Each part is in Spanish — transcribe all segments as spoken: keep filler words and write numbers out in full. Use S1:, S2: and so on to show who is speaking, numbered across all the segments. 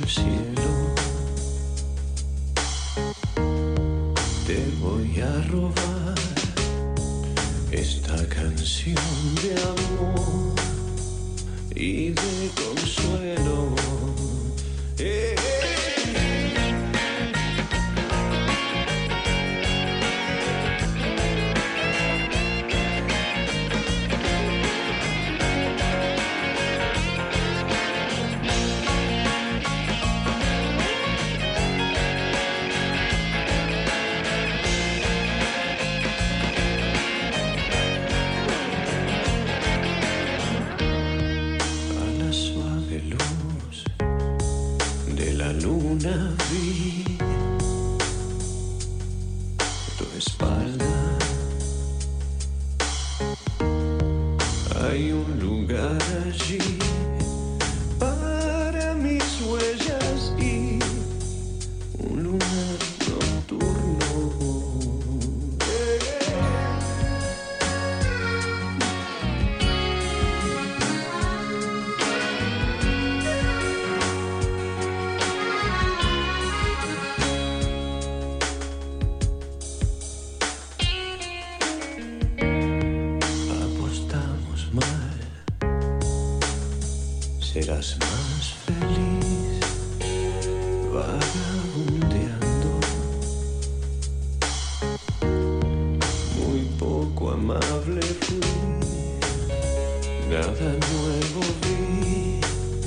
S1: el cielo. Te voy a robar esta canción de amor y de consuelo. Eh, eh. Vi tu espalda, hay un lugar allí para mis huellas y un lunar nocturno. Serás más feliz vagabundeando, muy poco amable fui, nada nuevo vi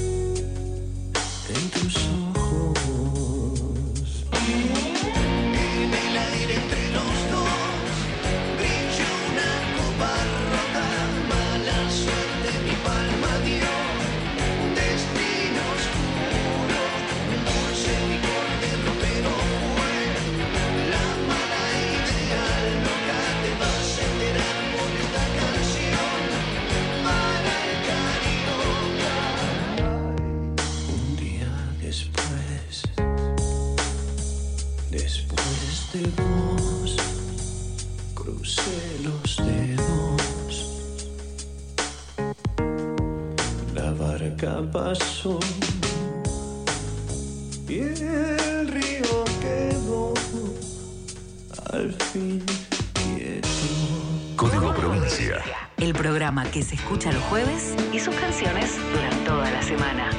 S1: en tus ojos. En el aire entre los dos brilla una copa rota, mala suerte mi palma dio. Después de vos, crucé los dedos. La barca pasó y el río quedó al fin quieto.
S2: Código Provincia.
S3: El programa que se escucha los jueves y sus canciones durante toda la semana.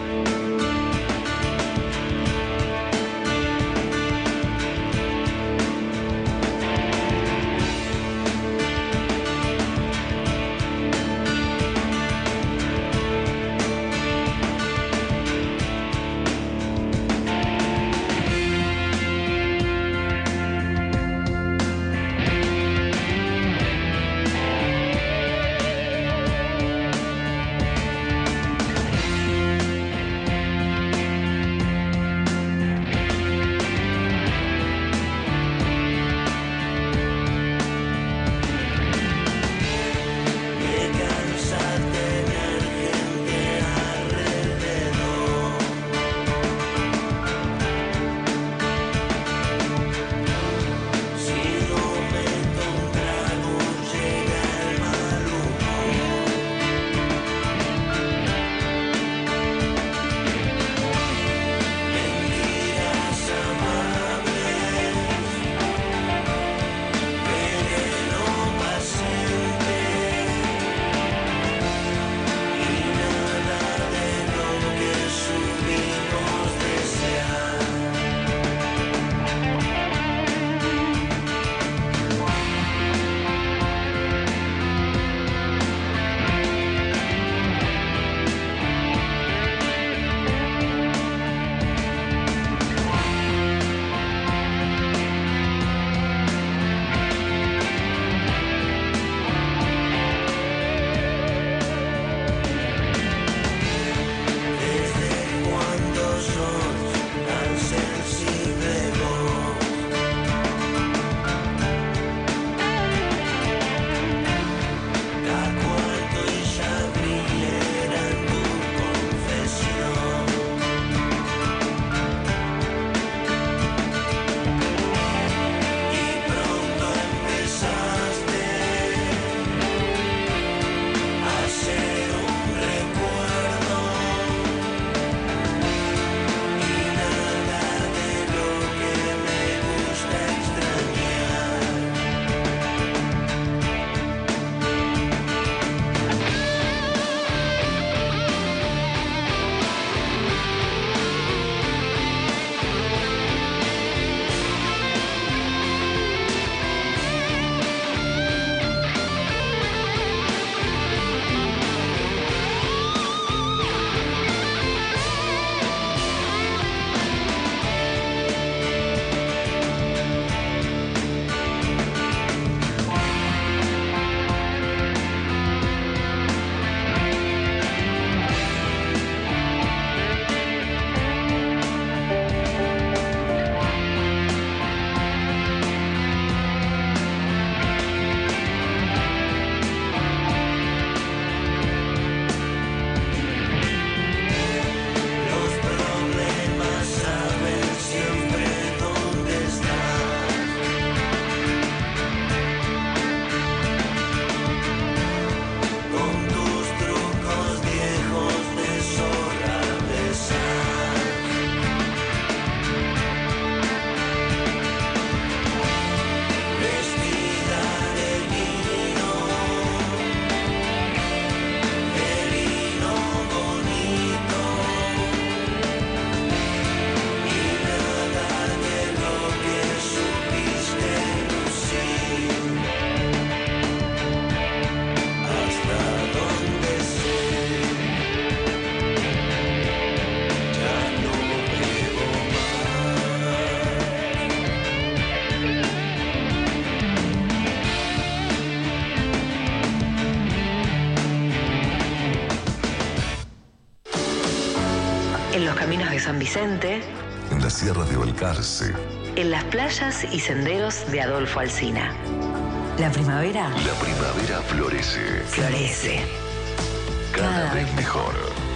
S3: caminos de San Vicente,
S2: En las sierras de Balcarce.
S3: en las playas y senderos de Adolfo Alsina. La primavera
S2: La primavera florece.
S3: florece.
S2: Cada,
S3: Cada
S2: vez
S3: vez
S2: mejor.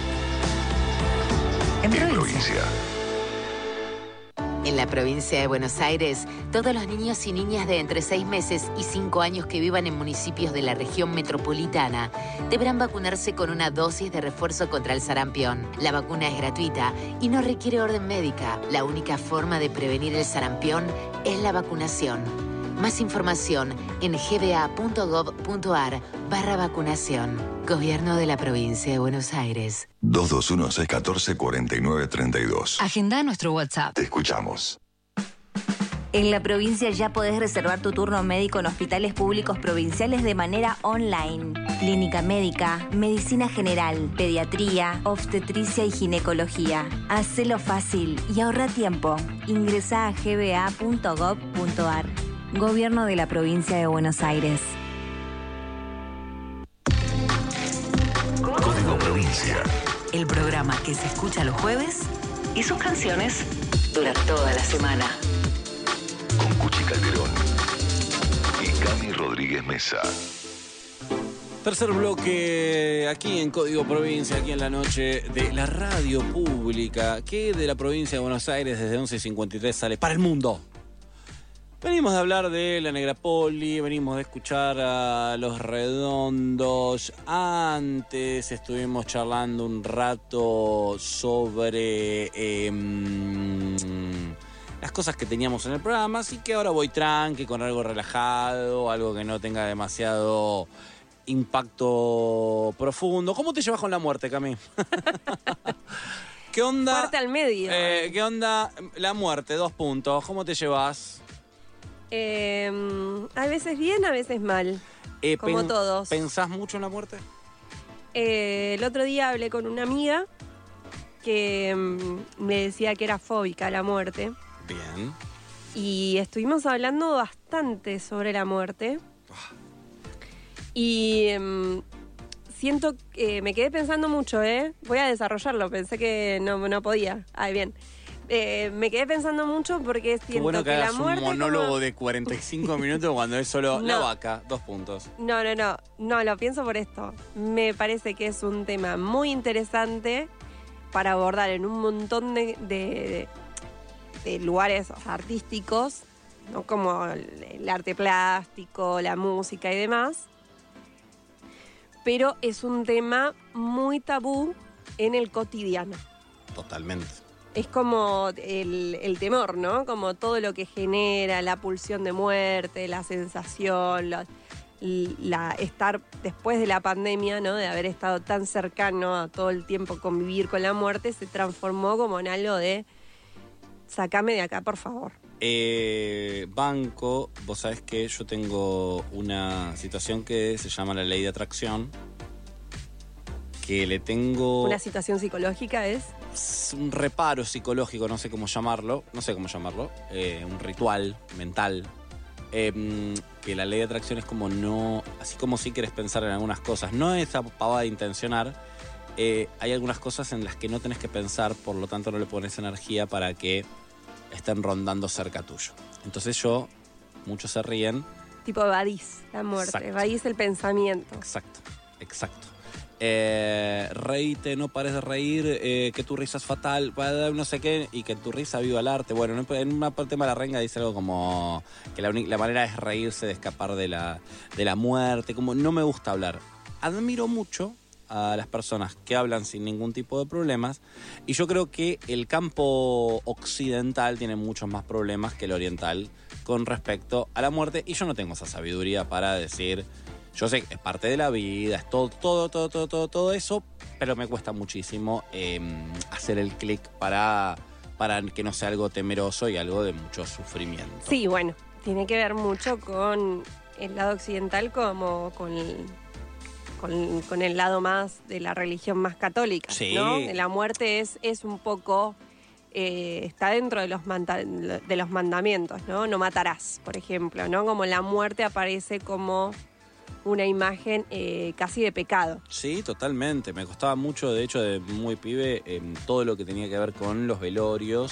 S3: En
S2: En
S3: provincia.
S2: provincia.
S4: En la provincia de Buenos Aires, todos los niños y niñas de entre seis meses y cinco años que vivan en municipios de la región metropolitana deberán vacunarse con una dosis de refuerzo contra el sarampión. La vacuna es gratuita y no requiere orden médica. La única forma de prevenir el sarampión es la vacunación. Más información en gba.gov.ar barra vacunación. Gobierno de la provincia de Buenos Aires.
S2: dos dos uno, seis uno cuatro, cuatro nueve tres dos.
S3: Agenda nuestro WhatsApp.
S2: Te escuchamos.
S5: En la provincia ya podés reservar tu turno médico en hospitales públicos provinciales de manera online. Clínica médica, medicina general, pediatría, obstetricia y ginecología. Hacelo fácil y ahorra tiempo. Ingresá a gba punto gov punto ar. Gobierno de la provincia de Buenos Aires.
S2: Código Provincia.
S3: El programa que se escucha los jueves y sus canciones durante toda la semana.
S2: Con Cuchi Calderón y Cami Rodríguez Mesa.
S6: Tercer bloque aquí en Código Provincia, aquí en la noche de la radio pública que de la provincia de Buenos Aires desde once cincuenta y tres sale para el mundo. Venimos de hablar de la Negra Poli, venimos de escuchar a Los Redondos. Antes estuvimos charlando un rato sobre eh, las cosas que teníamos en el programa, así que ahora voy tranqui, con algo relajado, algo que no tenga demasiado impacto profundo. ¿Cómo te llevas con la muerte, Cami? ¿Qué onda?
S7: Muerte al medio.
S6: Eh, ¿Qué onda la muerte? Dos puntos. ¿Cómo te llevas?
S7: Eh, a veces bien, a veces mal.
S6: Eh,
S7: Como
S6: pen-
S7: todos.
S6: ¿Pensás mucho en la muerte?
S7: Eh, el otro día hablé con una amiga que mm, me decía que era fóbica a la muerte.
S6: Bien.
S7: Y estuvimos hablando bastante sobre la muerte. Y mm, siento que me quedé pensando mucho, ¿eh? Voy a desarrollarlo, pensé que no, no podía. Ah, bien. Eh, me quedé pensando mucho porque siento
S6: Qué bueno que,
S7: que la
S6: hagas
S7: muerte...
S6: un monólogo
S7: como-
S6: de cuarenta y cinco minutos cuando es solo la
S7: No.
S6: vaca. Dos puntos.
S7: No, no, no, no, lo pienso por esto. Me parece que es un tema muy interesante para abordar en un montón de, de- de lugares artísticos, ¿no? Como el, el arte plástico, la música y demás. Pero es un tema muy tabú en el cotidiano.
S6: Totalmente.
S7: Es como el, el temor, ¿no? Como todo lo que genera, la pulsión de muerte, la sensación, la, la- estar después de la pandemia, ¿no? De haber estado tan cercano a todo el tiempo convivir con la muerte, se transformó como en algo de sacame de acá, por favor.
S6: Eh, banco, vos sabés que yo tengo una situación que se llama la ley de atracción, que le tengo
S7: Una situación psicológica es...
S6: un reparo psicológico, no sé cómo llamarlo, no sé cómo llamarlo, eh, un ritual mental, eh, que la ley de atracción es como no, así como si querés pensar en algunas cosas, no es esa pavada de intencionar, eh, hay algunas cosas en las que no tenés que pensar, por lo tanto no le pones energía para que estén rondando cerca tuyo. Entonces yo, muchos se ríen.
S7: Tipo evadís la muerte,
S6: Exacto.
S7: evadís el pensamiento.
S6: Exacto, exacto. Eh, reíte, no pares de reír, eh, que tu risa es fatal, no sé qué, y que tu risa viva el arte. Bueno, en una parte de la renga dice algo como que la, uni- la manera es reírse, de escapar de la, de la muerte, como no me gusta hablar. Admiro mucho a las personas que hablan sin ningún tipo de problemas, y yo creo que el campo occidental tiene muchos más problemas que el oriental con respecto a la muerte, y yo no tengo esa sabiduría para decir... Yo sé que es parte de la vida, es todo, todo, todo, todo, todo, todo eso, pero me cuesta muchísimo eh, hacer el clic para, para que no sea algo temeroso y algo de mucho sufrimiento.
S7: Sí, bueno, tiene que ver mucho con el lado occidental como con el, con, con el lado más de la religión más católica,
S6: Sí.
S7: ¿no? La muerte es, es un poco... eh, está dentro de los, manda- de los mandamientos, ¿no? No matarás, por ejemplo, ¿no? Como la muerte aparece como una imagen eh, casi de pecado.
S6: Sí, totalmente. Me costaba mucho, de hecho, de muy pibe, en todo lo que tenía que ver con los velorios.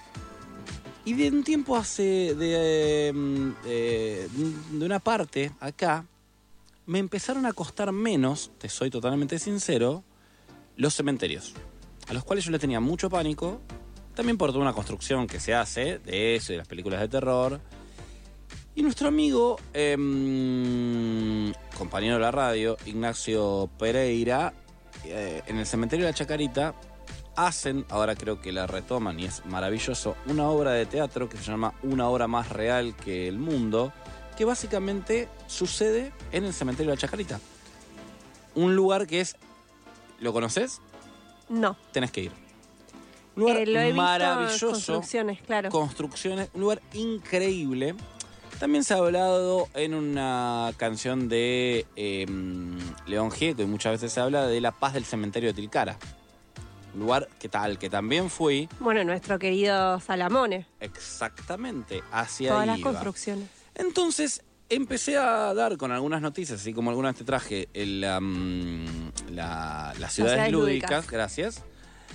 S6: Y de un tiempo hace, de, de, de una parte, acá, me empezaron a costar menos, te soy totalmente sincero, los cementerios, a los cuales yo le tenía mucho pánico, también por toda una construcción que se hace de eso y de las películas de terror. Y nuestro amigo, eh, compañero de la radio, Ignacio Pereira, eh, en el cementerio de la Chacarita, hacen, ahora creo que la retoman y es maravilloso, una obra de teatro que se llama Una hora más real que el mundo, que básicamente sucede en el cementerio de la Chacarita. Un lugar que es... ¿Lo conoces?
S7: No.
S6: Tenés que ir. Un lugar
S7: Eh, lo he visto en
S6: maravilloso.
S7: construcciones, claro.
S6: Construcciones, un lugar increíble. También se ha hablado en una canción de eh, León Gieco, y muchas veces se habla de la paz del cementerio de Tilcara. Un lugar que tal, que también fui.
S7: Bueno, nuestro querido Salamone.
S6: Exactamente, hacia
S7: Todas
S6: ahí
S7: las
S6: iba.
S7: construcciones.
S6: Entonces empecé a dar con algunas noticias, así como algunas te traje, el, um, la, las ciudades
S7: ciudades
S6: lúdicas,
S7: lúdicas.
S6: gracias.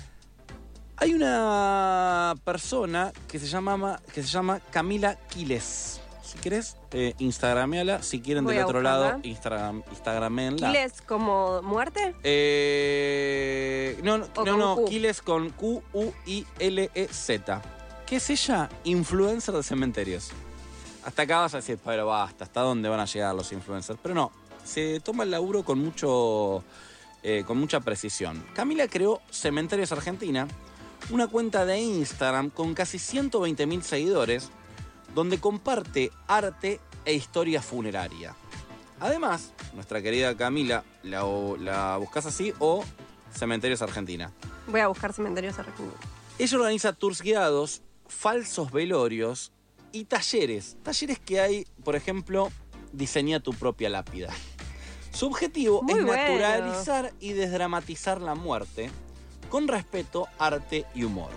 S6: Hay una persona que se llama, que se llama Camila Quiles. Si querés, eh, instagrameala. Si quieren
S7: Voy
S6: del
S7: a
S6: otro
S7: buscarla.
S6: lado, Instagram, instagramenla.
S7: ¿Quiles como muerte?
S6: Eh, no, no,
S7: ¿O
S6: no,
S7: con
S6: no,
S7: Q?
S6: Quiles con Q U I L E Z. ¿Qué es ella? Influencer de cementerios. Hasta acá vas a decir, pero basta, ¿hasta dónde van a llegar los influencers? Pero no, se toma el laburo con mucho, eh, con mucha precisión. Camila creó Cementerios Argentina, una cuenta de Instagram con casi ciento veinte mil seguidores, donde comparte arte e historia funeraria. Además, nuestra querida Camila, la, la buscas así, o Cementerios Argentina.
S7: Voy a buscar cementerios argentinos.
S6: Ella organiza tours guiados, falsos velorios y talleres. Talleres que hay, por ejemplo, diseña tu propia lápida. Su objetivo
S7: Muy
S6: es
S7: bueno.
S6: naturalizar y desdramatizar la muerte con respeto, arte y humor.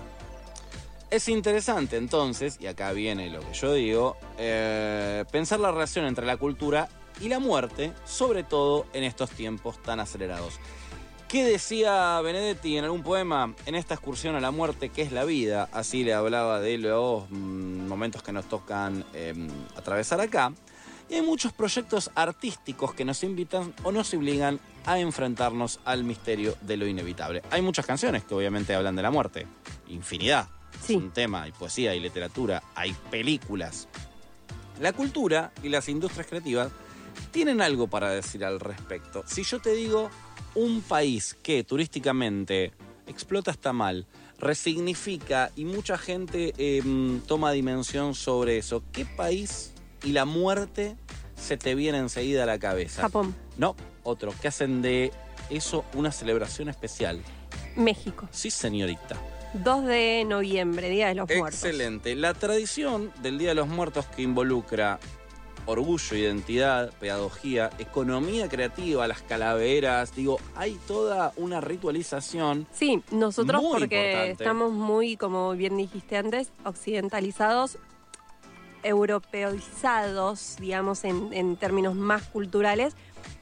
S6: Es interesante entonces, y acá viene lo que yo digo, eh, pensar la relación entre la cultura y la muerte, sobre todo en estos tiempos tan acelerados. ¿Qué decía Benedetti en algún poema? En esta excursión a la muerte, ¿qué es la vida? Así le hablaba de los mm, momentos que nos tocan eh, atravesar acá. Y hay muchos proyectos artísticos que nos invitan o nos obligan a enfrentarnos al misterio de lo inevitable. Hay muchas canciones que obviamente hablan de la muerte. Infinidad.
S7: Sí.
S6: Es un tema, hay poesía, hay literatura, hay películas. La cultura y las industrias creativas tienen algo para decir al respecto. Si yo te digo un país que turísticamente explota hasta mal, resignifica y mucha gente eh, toma dimensión sobre eso, ¿qué país y la muerte se te viene enseguida a la cabeza?
S7: Japón.
S6: No, otro, que hacen de eso una celebración especial.
S7: México.
S6: Sí, señorita.
S7: dos de noviembre, Día de los Muertos.
S6: Excelente. La tradición del Día de los Muertos, que involucra orgullo, identidad, pedagogía, economía creativa, las calaveras, digo, hay toda una ritualización.
S7: Sí, nosotros
S6: Muy
S7: porque
S6: importante.
S7: estamos muy, como bien dijiste antes, occidentalizados, europeizados, digamos, en, en términos más culturales,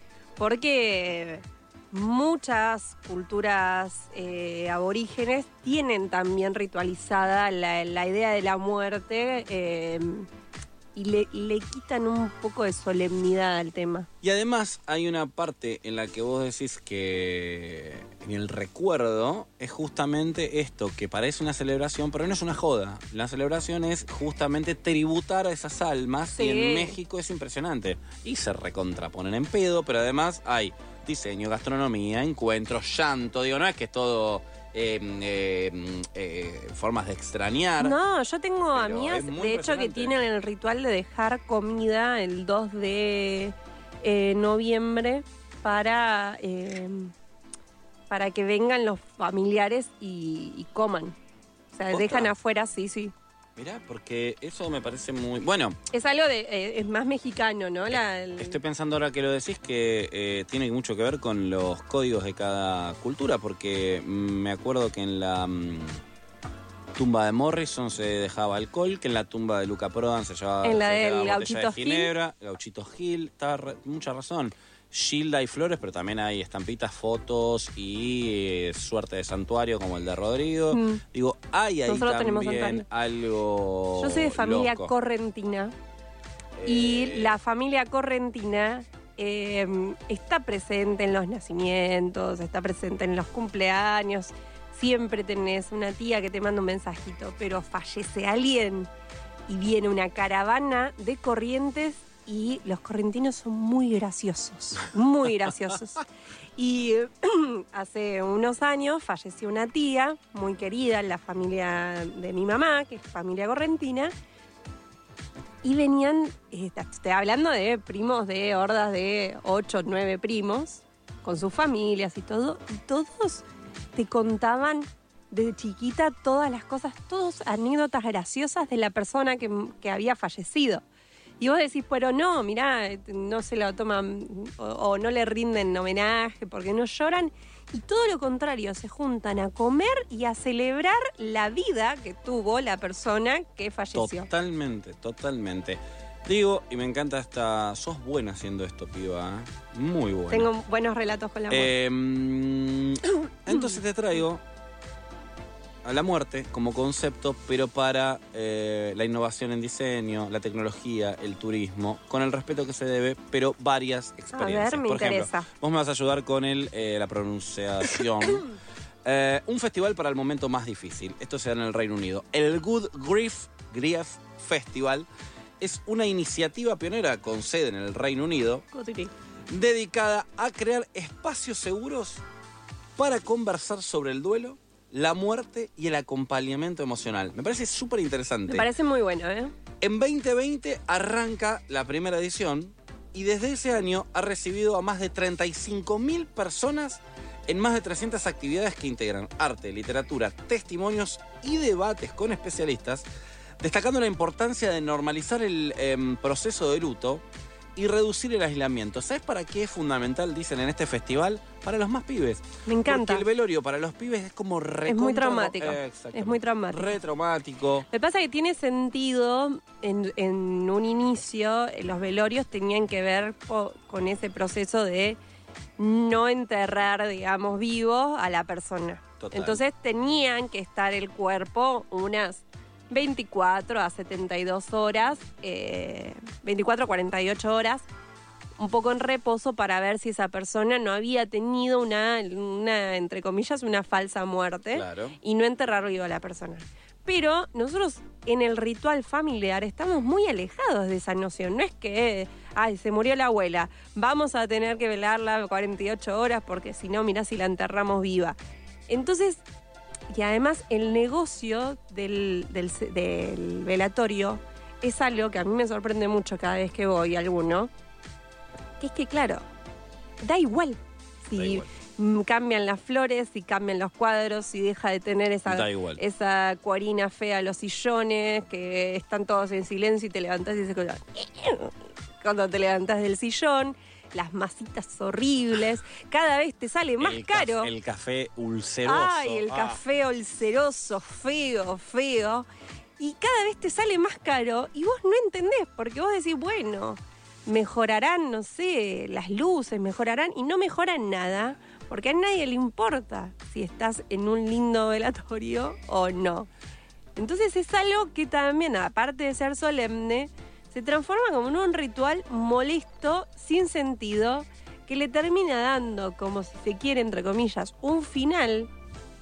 S7: porque muchas culturas eh, aborígenes tienen también ritualizada la, la idea de la muerte eh, y le, le quitan un poco de solemnidad al tema.
S6: Y además hay una parte en la que vos decís que en el recuerdo es justamente esto, que parece una celebración, pero no es una joda. La celebración es justamente tributar a esas almas,
S7: Sí.
S6: y en México es impresionante. Y se recontraponen en pedo, pero además hay diseño, gastronomía, encuentros, llanto. Digo, no es que es todo eh, eh, eh, formas de extrañar.
S7: No, yo tengo
S6: Pero
S7: amigas,
S6: es muy
S7: de hecho, que
S6: impresionante.
S7: tienen el ritual de dejar comida el dos de eh, noviembre para, eh, para que vengan los familiares y, y coman. O sea,
S6: ¿Posta?
S7: dejan afuera, sí, sí.
S6: Mirá, porque eso me parece muy... Bueno,
S7: Es algo de, eh, es más mexicano, ¿no? La, el-
S6: estoy pensando ahora que lo decís que eh, tiene mucho que ver con los códigos de cada cultura, porque mm, me acuerdo que en la mm, tumba de Morrison se dejaba alcohol, que en la tumba de Luca Prodan se llevaba,
S7: En la
S6: se
S7: del
S6: llevaba botella
S7: Gauchito
S6: de ginebra, Gauchito Gil, está re- mucha razón. Gilda y flores, pero también hay estampitas, fotos y eh, suerte de santuario como el de Rodrigo.
S7: Mm.
S6: Digo, hay ahí
S7: Nosotros tenemos
S6: también
S7: santuario.
S6: algo
S7: Yo soy de familia
S6: loco.
S7: correntina. Y
S6: Eh,
S7: la familia correntina eh, está presente en los nacimientos, está presente en los cumpleaños. Siempre tenés una tía que te manda un mensajito, pero fallece alguien y viene una caravana de Corrientes y los correntinos son muy graciosos, muy graciosos. Y eh, hace unos años falleció una tía muy querida en la familia de mi mamá, que es familia correntina. Y venían, eh, estoy hablando de primos de hordas de ocho, nueve primos, con sus familias y todo, y todos te contaban desde chiquita todas las cosas, todas anécdotas graciosas de la persona que, que había fallecido. Y vos decís, pero no, mirá, no se lo toman o, o no le rinden homenaje porque no lloran. Y todo lo contrario, se juntan a comer y a celebrar la vida que tuvo la persona que falleció.
S6: Totalmente, totalmente. Digo, y me encanta esta... Sos buena haciendo esto, piba. ¿eh? Muy buena.
S7: Tengo buenos relatos con la muerte.
S6: Eh, entonces te traigo a la muerte como concepto, pero para eh, la innovación en diseño, la tecnología, el turismo, con el respeto que se debe, pero varias experiencias.
S7: A ver, me
S6: Por ejemplo,
S7: interesa.
S6: vos me vas a ayudar con el, eh, la pronunciación. Eh, un festival para el momento más difícil. Esto se da en el Reino Unido. El Good Grief, Grief Festival es una iniciativa pionera con sede en el Reino Unido dedicada a crear espacios seguros para conversar sobre el duelo, la muerte y el acompañamiento emocional. Me parece súper interesante.
S7: Me parece muy bueno, ¿eh?
S6: En veinte veinte arranca la primera edición y desde ese año ha recibido a más de treinta y cinco mil personas en más de trescientas actividades que integran arte, literatura, testimonios y debates con especialistas, destacando la importancia de normalizar el eh, proceso de luto y reducir el aislamiento. ¿Sabes para qué es fundamental, dicen en este festival? Para los más pibes.
S7: Me encanta.
S6: Porque el velorio para los pibes es como re
S7: Es muy traumático.
S6: Eh,
S7: es muy traumático.
S6: Re traumático.
S7: Lo que pasa es que tiene sentido, en, en un inicio, los velorios tenían que ver po, con ese proceso de no enterrar, digamos, vivo a la persona.
S6: Total.
S7: Entonces tenían que estar el cuerpo unas veinticuatro a setenta y dos horas, eh, veinticuatro a cuarenta y ocho horas, un poco en reposo para ver si esa persona no había tenido una, una entre comillas, una falsa muerte.
S6: Claro.
S7: Y no enterrar vivo a la persona. Pero nosotros en el ritual familiar estamos muy alejados de esa noción. No es que, ay, se murió la abuela, vamos a tener que velarla cuarenta y ocho horas porque si no, mirá si la enterramos viva. Entonces, y además el negocio del, del, del velatorio es algo que a mí me sorprende mucho cada vez que voy a alguno, que es que, claro, da igual si
S6: Da igual.
S7: mm, cambian las flores, si cambian los cuadros, si deja de tener esa,
S6: Da igual.
S7: esa cuarina fea, los sillones, que están todos en silencio y te levantás y se escucha cuando te levantás del sillón, las masitas horribles, cada vez te sale más
S6: el
S7: caro.
S6: Caf, el café ulceroso.
S7: Ay, el
S6: Ah.
S7: café ulceroso, feo, feo. Y cada vez te sale más caro y vos no entendés, porque vos decís, bueno, mejorarán, no sé, las luces, mejorarán, y no mejoran nada, porque a nadie le importa si estás en un lindo velatorio o no. Entonces es algo que también, aparte de ser solemne, se transforma como en un ritual molesto, sin sentido, que le termina dando, como si se quiere, entre comillas, un final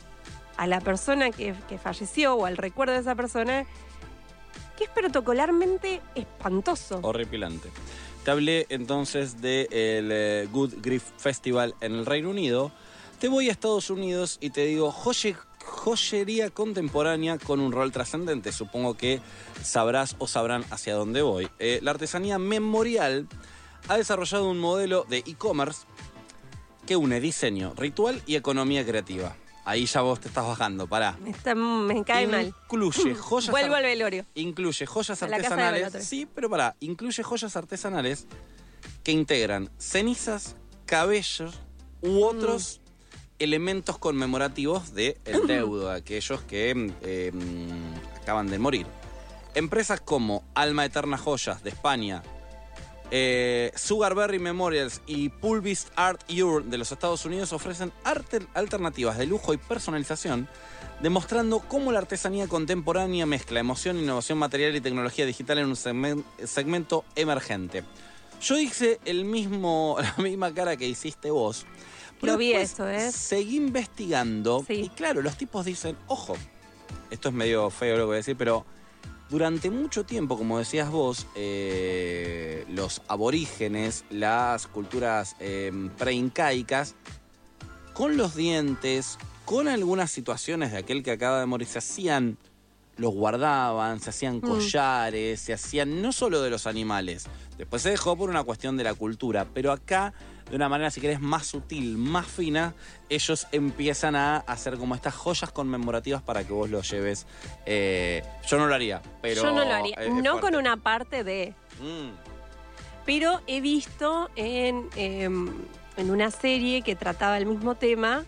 S7: a la persona que, que falleció o al recuerdo de esa persona, que es protocolarmente espantoso.
S6: Horripilante. Te hablé entonces del eh, Good Grief Festival en el Reino Unido. Te voy a Estados Unidos y te digo joye, joyería contemporánea con un rol trascendente. Supongo que sabrás o sabrán hacia dónde voy. Eh, la artesanía Memorial ha desarrollado un modelo de e-commerce que une diseño, ritual y economía creativa. Ahí ya vos te estás bajando, pará.
S7: Me, está- me cae mal.
S6: Incluye joyas...
S7: Vuelvo
S6: ar-
S7: al velorio.
S6: Incluye joyas
S7: A la casa de
S6: artesanales.
S7: velatorio.
S6: Sí, pero pará. Incluye joyas artesanales que integran cenizas, cabellos u otros elementos conmemorativos del deudo, aquellos que eh, acaban de morir. Empresas como Alma Eterna Joyas de España, eh, Sugarberry Memorials y Pulvis Art Urn de los Estados Unidos ofrecen arte, alternativas de lujo y personalización, demostrando cómo la artesanía contemporánea mezcla emoción, innovación material y tecnología digital en un segmen- segmento emergente. Yo hice el mismo, la misma cara que hiciste vos. Pero
S7: Lo vi
S6: después
S7: eso, ¿eh?
S6: Seguí investigando
S7: Sí.
S6: y claro, los tipos dicen, ojo, esto es medio feo lo que voy a decir, pero durante mucho tiempo, como decías vos, eh, los aborígenes, las culturas eh, preincaicas, con los dientes, con algunas situaciones de aquel que acaba de morir, se hacían, los guardaban, se hacían collares, se hacían no solo de los animales. Después se dejó por una cuestión de la cultura, pero acá, de una manera, si querés, más sutil, más fina, ellos empiezan a hacer como estas joyas conmemorativas para que vos lo lleves. Eh, yo no lo haría, pero...
S7: Yo no lo haría.
S6: es- es
S7: no con
S6: fuerte.
S7: una parte de...
S6: Mm.
S7: Pero he visto en, eh, en una serie que trataba el mismo tema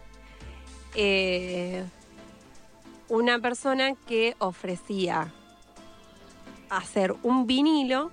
S7: eh, una persona que ofrecía hacer un vinilo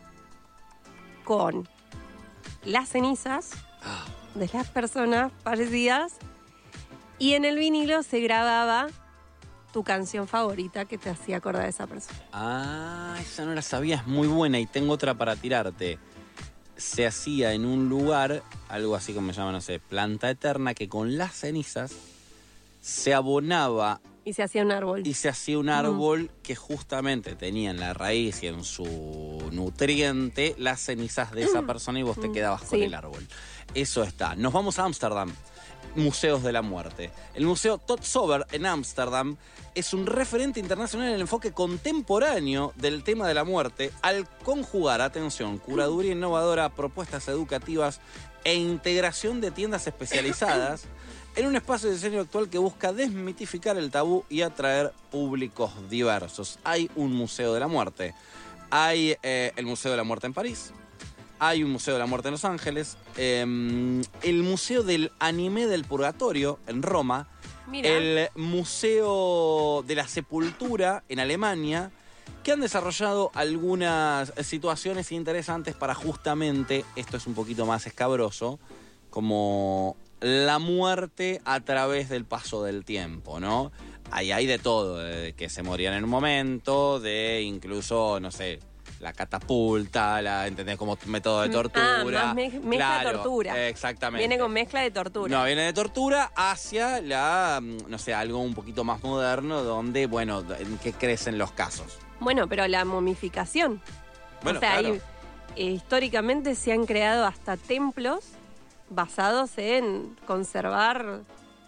S7: con las cenizas de las personas fallecidas y en el vinilo se grababa tu canción favorita que te hacía acordar a esa persona.
S6: Ah, esa no la sabía, es muy buena y tengo otra para tirarte. Se hacía en un lugar, algo así como se llama, no sé, planta eterna, que con las cenizas se abonaba
S7: Y se hacía un árbol.
S6: y se hacía un árbol que justamente tenía en la raíz y en su nutriente las cenizas de esa persona y vos te quedabas con
S7: Sí.
S6: el árbol. Eso está. Nos vamos a Ámsterdam. Museos de la muerte. El Museo Tot Sober en Ámsterdam es un referente internacional en el enfoque contemporáneo del tema de la muerte al conjugar, atención, curaduría innovadora, propuestas educativas e integración de tiendas especializadas en un espacio de diseño actual que busca desmitificar el tabú y atraer públicos diversos. Hay un Museo de la Muerte. Hay eh, el Museo de la Muerte en París. Hay un Museo de la Muerte en Los Ángeles. eh, el Museo del Anime del Purgatorio en Roma.
S7: Mira.
S6: El Museo de la Sepultura en Alemania, que han desarrollado algunas situaciones interesantes para justamente, esto es un poquito más escabroso, como la muerte a través del paso del tiempo, ¿no? Ahí hay de todo, de que se morían en un momento, de incluso, no sé, la catapulta, la, ¿entendés? Como método de tortura.
S7: Ah, más me- mezcla de
S6: Claro,
S7: tortura.
S6: Exactamente.
S7: Viene con mezcla de tortura.
S6: No, viene de tortura hacia la, no sé, algo un poquito más moderno, donde, bueno, en qué crecen los casos.
S7: Bueno, pero la momificación.
S6: Bueno,
S7: o sea,
S6: claro.
S7: hay- eh, históricamente se han creado hasta templos basados en conservar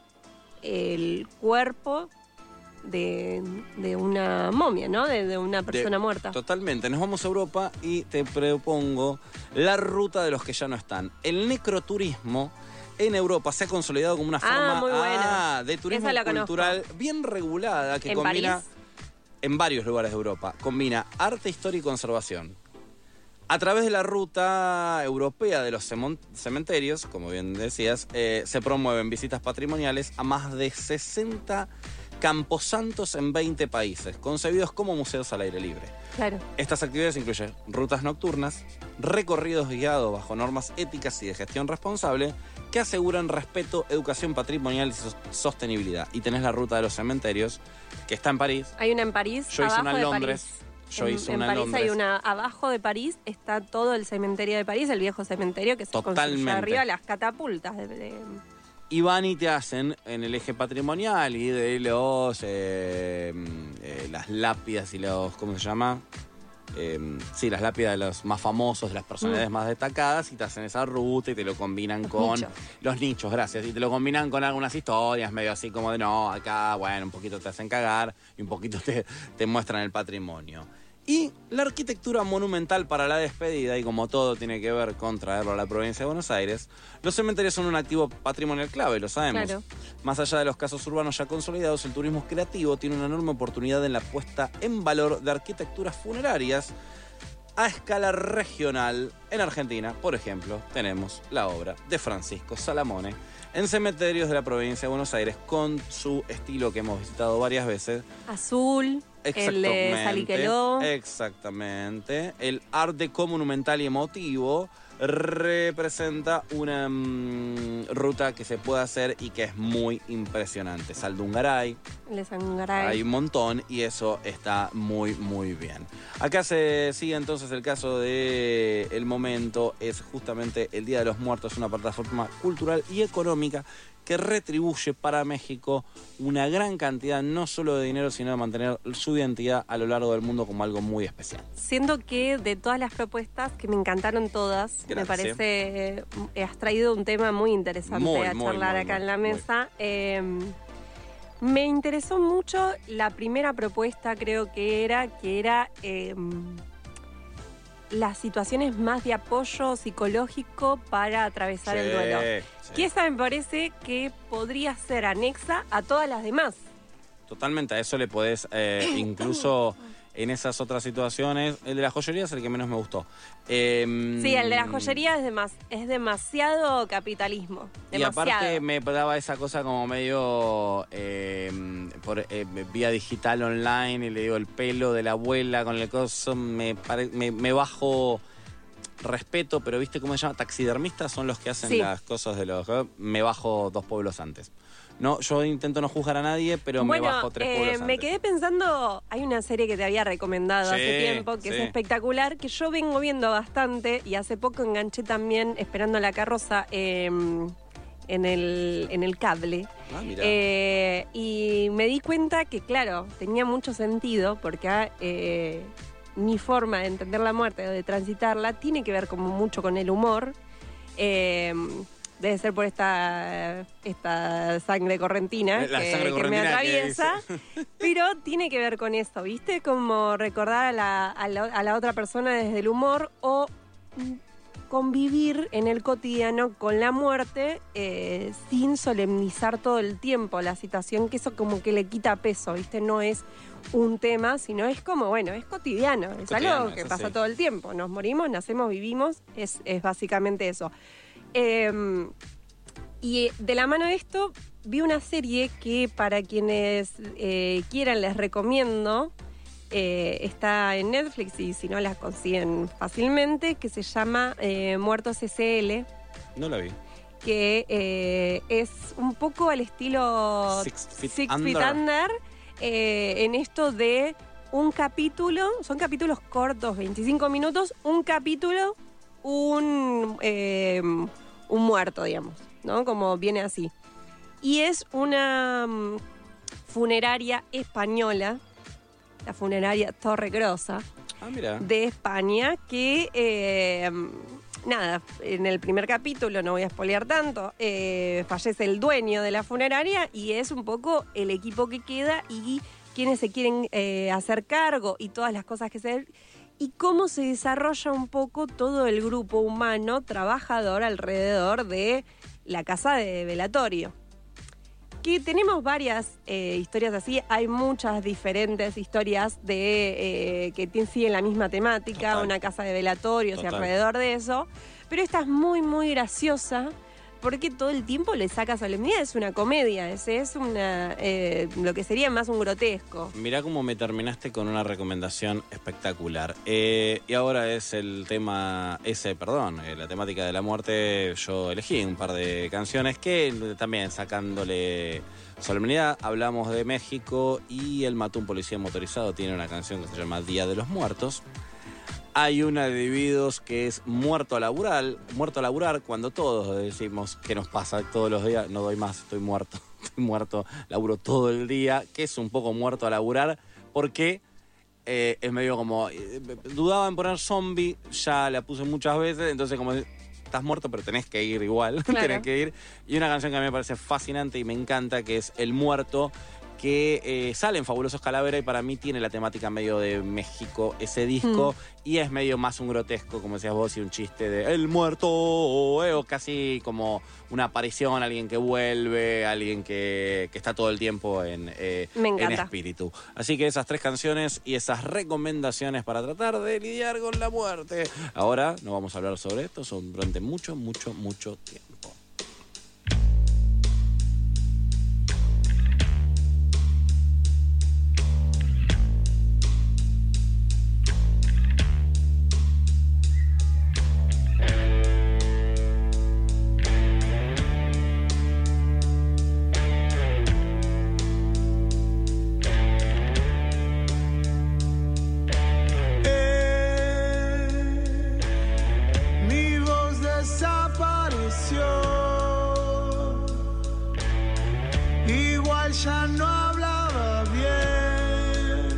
S7: el cuerpo de, de una momia, ¿no? De, de una persona
S6: De-
S7: muerta.
S6: Totalmente. Nos vamos a Europa y te propongo la ruta de los que ya no están. El necroturismo en Europa se ha consolidado como una
S7: Ah,
S6: forma
S7: muy buena.
S6: ah, de turismo
S7: Esa la conozco.
S6: cultural bien regulada que
S7: ¿En
S6: combina
S7: París?
S6: en varios lugares de Europa. Combina arte, historia y conservación. A través de la ruta europea de los cemon- cementerios, como bien decías, eh, se promueven visitas patrimoniales a más de sesenta camposantos en veinte países, concebidos como museos al aire libre.
S7: Claro.
S6: Estas actividades incluyen rutas nocturnas, recorridos guiados bajo normas éticas y de gestión responsable que aseguran respeto, educación patrimonial y sos- sostenibilidad. Y tenés la ruta de los cementerios, que está en París.
S7: Hay una en París,
S6: Yo hice
S7: abajo
S6: una en
S7: de
S6: Londres.
S7: París.
S6: Yo
S7: en,
S6: hice
S7: en
S6: una en
S7: París
S6: Londres.
S7: hay una, abajo de París está todo el cementerio de París, el viejo cementerio que se construyó
S6: Totalmente.
S7: arriba, las catapultas de, de-
S6: Y van y te hacen en el eje patrimonial y de los eh, eh, las lápidas y los, ¿cómo se llama? Eh, sí, las lápidas de los más famosos, de las personalidades
S7: Mm.
S6: más destacadas, y te hacen esa ruta y te lo combinan
S7: Los
S6: con
S7: nichos.
S6: los nichos, gracias, y te lo combinan con algunas historias, medio así como de no, acá, bueno, un poquito te hacen cagar y un poquito te, te muestran el patrimonio. Y la arquitectura monumental para la despedida, y como todo tiene que ver con traerlo a la provincia de Buenos Aires, los cementerios son un activo patrimonial clave, lo sabemos.
S7: Claro.
S6: Más allá de los casos urbanos ya consolidados, el turismo creativo tiene una enorme oportunidad en la puesta en valor de arquitecturas funerarias, A escala regional, en Argentina, por ejemplo, tenemos la obra de Francisco Salamone en cementerios de la provincia de Buenos Aires con su estilo que hemos visitado varias veces.
S7: Azul, el de Saliqueló.
S6: Exactamente. El art deco monumental y emotivo representa una mmm, ruta que se puede hacer y que es muy impresionante. Saldungaray.
S7: El de Saldungaray.
S6: Hay un montón y eso está muy, muy bien. Acá se sigue entonces el caso de El Momento. Es justamente el Día de los Muertos, una plataforma cultural y económica que retribuye para México una gran cantidad, no solo de dinero, sino de mantener su identidad a lo largo del mundo como algo muy especial.
S7: Siento que de todas las propuestas, que me encantaron todas,
S6: Gracias.
S7: me parece, eh, has traído un tema muy interesante
S6: Muy,
S7: a
S6: muy,
S7: charlar
S6: muy,
S7: acá
S6: muy,
S7: en la
S6: muy.
S7: mesa. Eh, me interesó mucho la primera propuesta, creo que era, que era eh, las situaciones más de apoyo psicológico para atravesar
S6: Sí,
S7: el duelo.
S6: sí.
S7: Que esa me parece que podría ser anexa a todas las demás.
S6: Totalmente, a eso le podés, eh, incluso en esas otras situaciones, el de la joyería es el que menos me gustó. Eh,
S7: Sí, el de la joyería es, demas, es demasiado capitalismo.
S6: Y
S7: Demasiado.
S6: aparte me daba esa cosa como medio eh, por eh, vía digital online y le digo el pelo de la abuela con el coso, me, pare, me, me bajo respeto, pero ¿viste cómo se llama? Taxidermistas son los que hacen
S7: Sí.
S6: las cosas de los... Me bajo dos pueblos antes. No, yo intento no juzgar a nadie, pero
S7: bueno,
S6: me bajo tres
S7: eh,
S6: pueblos
S7: me
S6: antes.
S7: quedé pensando, hay una serie que te había recomendado
S6: Sí,
S7: hace tiempo, que
S6: sí.
S7: es espectacular, que yo vengo viendo bastante y hace poco enganché también Esperando la carroza eh, en, el, en el cable.
S6: Ah, mirá.
S7: Eh, y me di cuenta que, claro, tenía mucho sentido porque eh, mi forma de entender la muerte o de transitarla tiene que ver como mucho con el humor. Eh, debe ser por esta, esta sangre correntina,
S6: La
S7: que,
S6: sangre
S7: que me
S6: correntina que
S7: atraviesa,
S6: dice.
S7: pero tiene que ver con esto, ¿viste? Como recordar a la, a la, a la otra persona desde el humor o convivir en el cotidiano con la muerte eh, sin solemnizar todo el tiempo la situación, que eso como que le quita peso, ¿viste? No es un tema, sino es como, bueno, es cotidiano, es
S6: Cotidiano,
S7: algo que
S6: es
S7: pasa
S6: así.
S7: todo el tiempo. Nos morimos, nacemos, vivimos, es, es básicamente eso. Eh, y de la mano de esto, vi una serie que para quienes eh, quieran les recomiendo. Eh, está en Netflix y si no las consiguen fácilmente, que se llama eh, Muertos S L,
S6: No la vi.
S7: que eh, es un poco al estilo
S6: Six Feet
S7: Six
S6: Under.
S7: Feet Under, eh, en esto de un capítulo, son capítulos cortos, veinticinco minutos, un capítulo, un, eh, un muerto, digamos, ¿no? Como viene así. Y es una um, funeraria española, la funeraria Torregrosa,
S6: Ah, mira.
S7: de España, que, eh, nada, en el primer capítulo, no voy a spoilear tanto, eh, fallece el dueño de la funeraria y es un poco el equipo que queda y quienes se quieren eh, hacer cargo y todas las cosas que se... y cómo se desarrolla un poco todo el grupo humano trabajador alrededor de la casa de velatorio. Que tenemos varias eh, historias así, hay muchas diferentes historias de eh, que t- siguen la misma temática,
S6: Total.
S7: una casa de velatorios y
S6: Total.
S7: alrededor de eso, pero esta es muy, muy graciosa porque todo el tiempo le saca solemnidad, es una comedia, es, es una eh, lo que sería más un grotesco.
S6: Mirá cómo me terminaste con una recomendación espectacular. Eh, y ahora es el tema, ese, perdón, eh, la temática de la muerte. Yo elegí un par de canciones que también sacándole solemnidad. Hablamos de México y El Mató un Policía Motorizado tiene una canción que se llama Día de los Muertos. Hay una de Divididos que es Muerto a laburar, muerto a laburar, cuando todos decimos que nos pasa todos los días, no doy más, estoy muerto, estoy muerto, laburo todo el día, que es un poco muerto a laburar, porque eh, es medio como, eh, dudaba en poner zombie, ya la puse muchas veces, entonces como estás muerto pero tenés que ir igual,
S7: Claro.
S6: tenés que ir. Y una canción que a mí me parece fascinante y me encanta, que es El Muerto, que eh, sale en Fabulosos Calavera y para mí tiene la temática medio de México ese disco mm. y es medio más un grotesco, como decías vos, y un chiste de el muerto, eh, o casi como una aparición, alguien que vuelve, alguien que, que está todo el tiempo en, eh, en espíritu. Así que esas tres canciones y esas recomendaciones para tratar de lidiar con la muerte. Ahora no vamos a hablar sobre esto, son durante mucho, mucho, mucho tiempo.
S8: Ya no hablaba bien.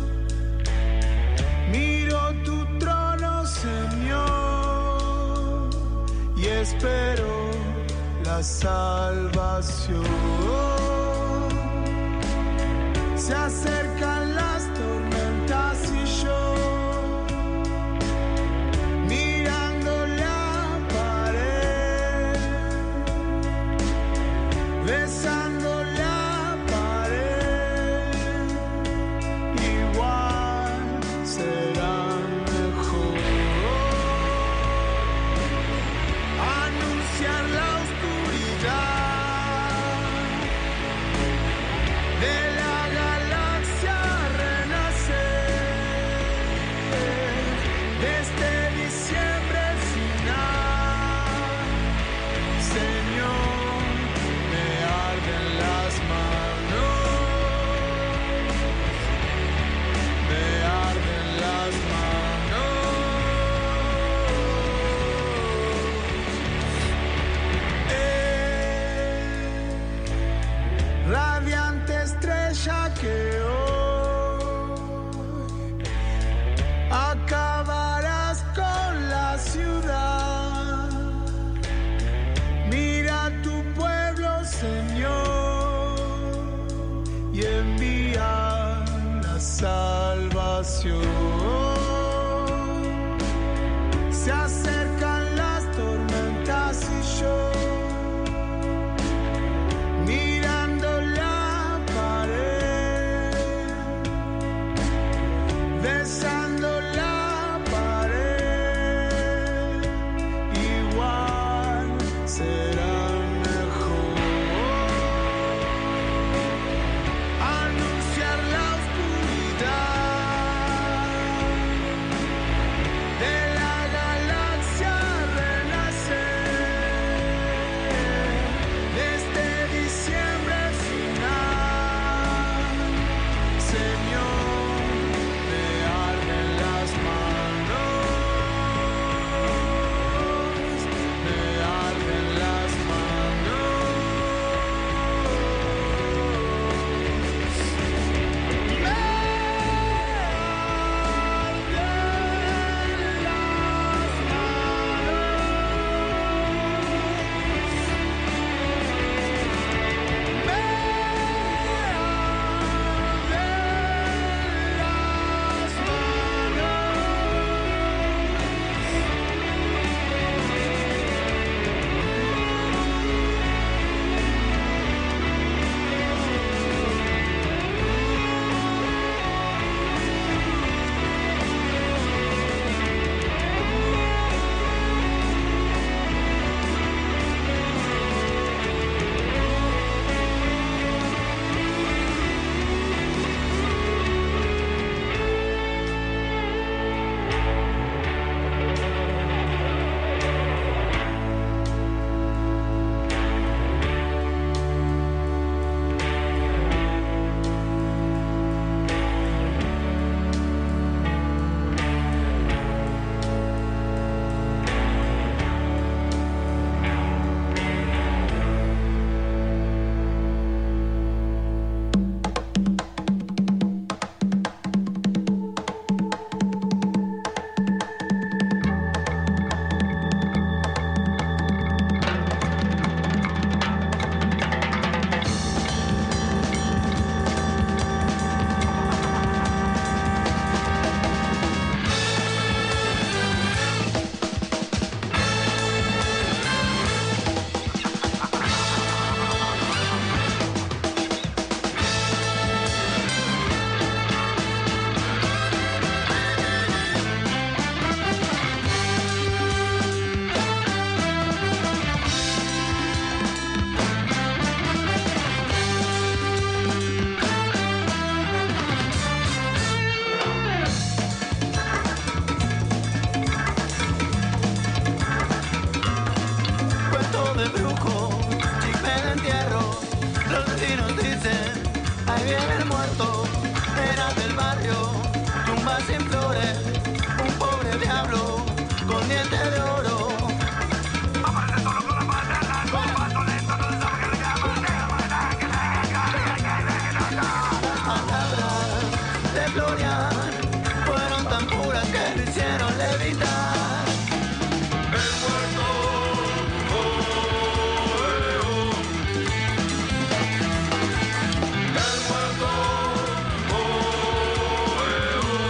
S8: Miro tu trono, Señor, y espero la salvación. Se acercan las tormentas y yo mirando la pared, besando la pared, igual será mejor anunciar la oscuridad de la galaxia renacer, de este diciembre final. Señor, me arden las manos, me arden las manos. Eh, radiante estrella que hoy acabarás con la ciudad. Mira tu pueblo, Señor, y envía la salvación. Se acercan las tormentas y yo mirando la pared, besando la pared, igual será mejor anunciar la oscuridad
S1: con dientes de oro. De Florian fueron tan puras que lo hicieron levitar. El muerto, oh, eh, oh. El muerto, oh, eh, oh.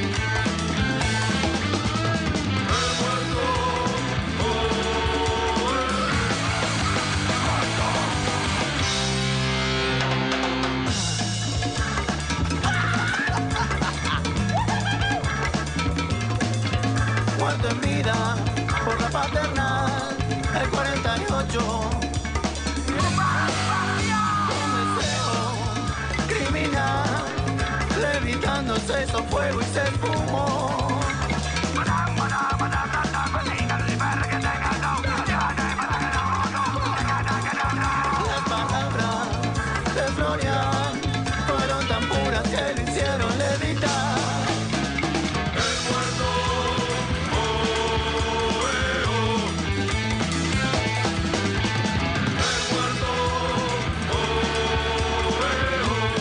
S1: El muerto, oh, muerto en vida por la paternal, el cuarenta y ocho. Un deseo criminal, levitando se hizo fuego y se esfumó. Las palabras de Florian fueron tan puras que lo hicieron levitar. El muerto, oh, eh, oh. El muerto, oh, eh, oh.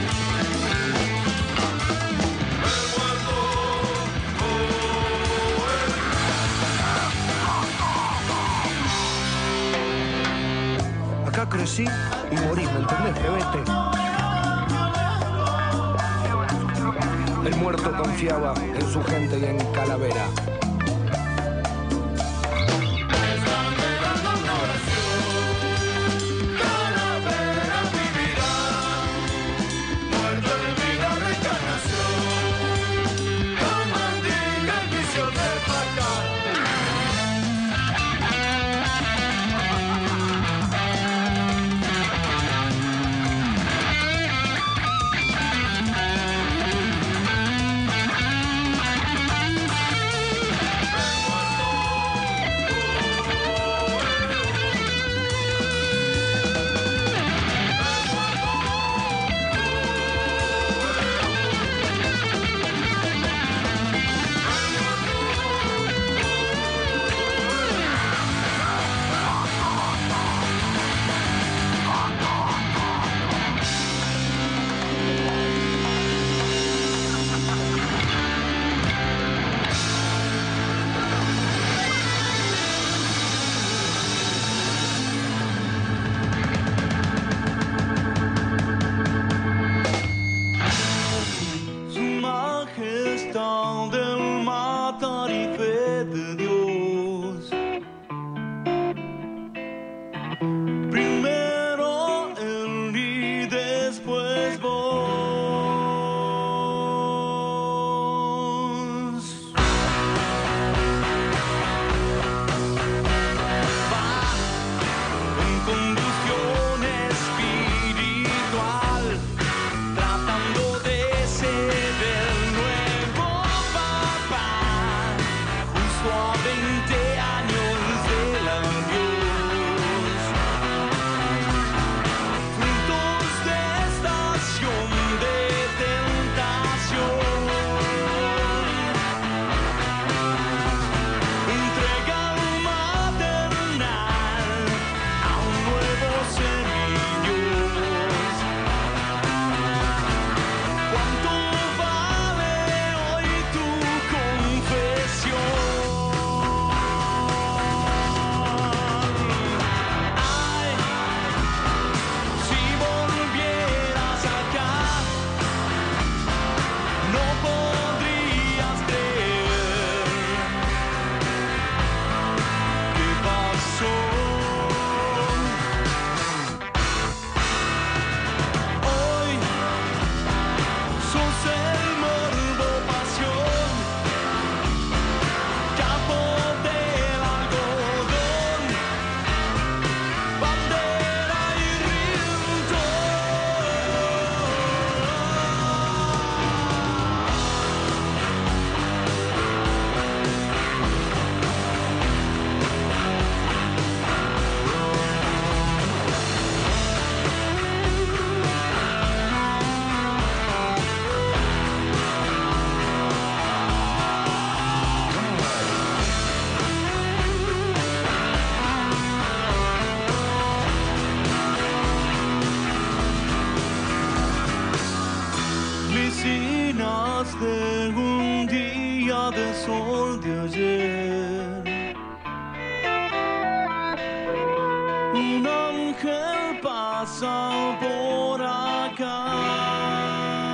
S1: El muerto, oh, eh.
S9: Acá crecí y morí, ¿me entendés, pebete? El muerto confiaba en su gente y en Calavera.
S1: Calavera vivirá, muerto en vida reencarnación, con mandinga y visión de fatal. Su majestad el matar y fe de Dios. Primero él y después vos. Va en conducción espiritual, tratando de ser el nuevo papá, justo a veinte años del adiós. Frutos de estación de tentación, entrega maternal a un nuevo semidios. ¿Cuánto vale hoy tu confesión?
S8: sol de ayer. Un ángel pasa por acá.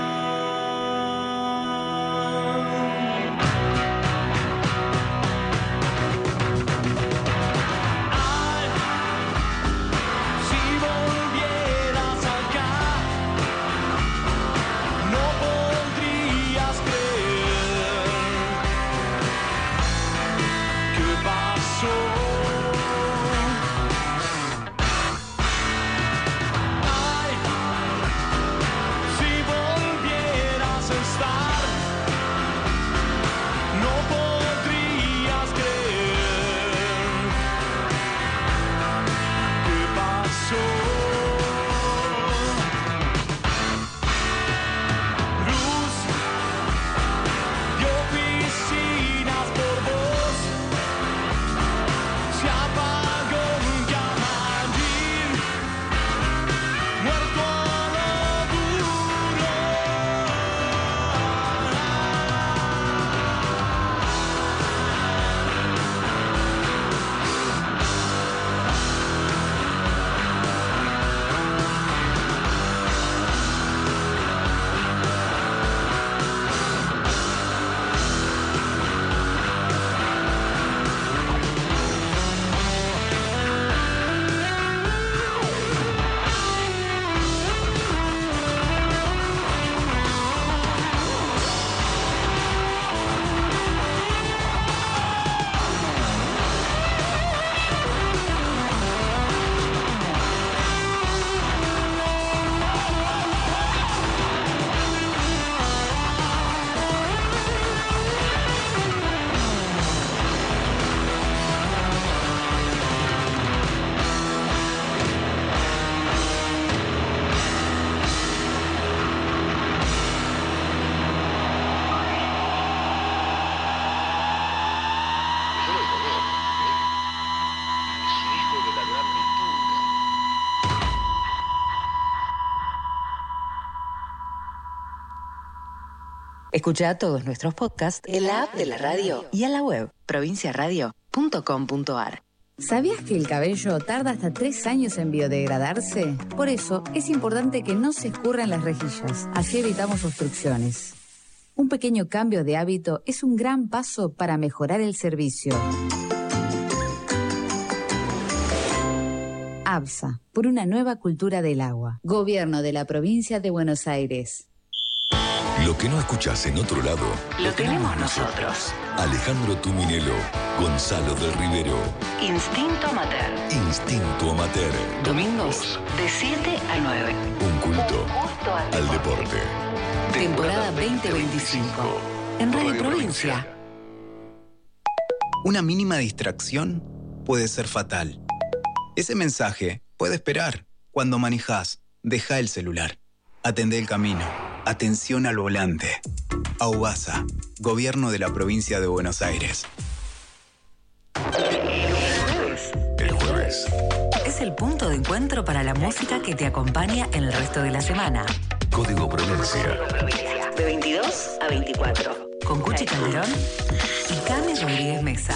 S3: Escucha todos nuestros podcasts en la app de la radio y en la web provincia radio punto com punto a r.
S10: ¿Sabías que el cabello tarda hasta tres años en biodegradarse? Por eso es importante que no se escurran las rejillas, así evitamos obstrucciones. Un pequeño cambio de hábito es un gran paso para mejorar el servicio. ABSA, por una nueva cultura del agua. Gobierno de la Provincia de Buenos Aires.
S2: Lo que no escuchás en otro lado,
S3: lo tenemos nosotros.
S2: Alejandro Tuminelo, Gonzalo del Rivero.
S3: Instinto Amateur.
S2: Instinto Amateur.
S3: Domingos de siete a nueve.
S2: Un culto
S3: al
S2: al deporte.
S3: Temporada veinte veinticinco. En Radio Provincia.
S11: Una mínima distracción puede ser fatal. Ese mensaje puede esperar. Cuando manejás, deja el celular. Atendé el camino. Atención al volante. AUBASA, Gobierno de la Provincia de Buenos Aires.
S2: El jueves
S3: Es el punto de encuentro para la música que te acompaña en el resto de la semana.
S2: Código Provincia.
S3: De veintidós a veinticuatro. Con Cuchi Calderón y Cami Rodríguez Mesa.